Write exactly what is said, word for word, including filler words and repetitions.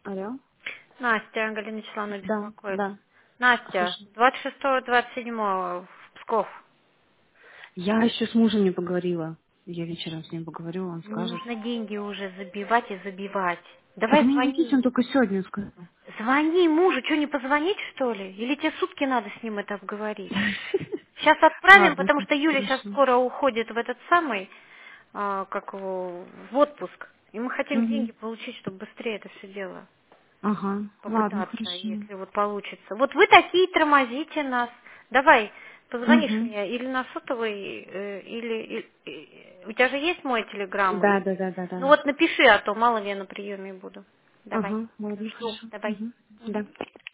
Алло? Настя, Галина Вячеславовна Да, беспокоит. да, Настя, слушай. двадцать шестого двадцать седьмого в Псков. Я еще с мужем не поговорила. Я вечером с ним поговорю, он скажет. Нужно деньги уже забивать и забивать. Так Давай мне звони написано, он ему. только сегодня сказал. Звони мужу, что не позвонить, что ли? Или тебе сутки надо с ним это обговорить? Сейчас отправим, Ладно, потому что Юля сейчас хорошо. скоро уходит в этот самый, а, как его, в отпуск. И мы хотим Угу. деньги получить, чтобы быстрее это все дело. Ага, ладно, Попытаться, хорошо. если вот получится. Вот вы такие тормозите нас. Давай, позвонишь Угу. мне или на сотовый, э, или, и- и- у тебя же есть мой телеграм? Да, И- да, да, да, Ну да. вот напиши, а то мало ли я на приеме буду. Давай, Ага, ладно, жду, хорошо. давай. Угу. Мгм. Да.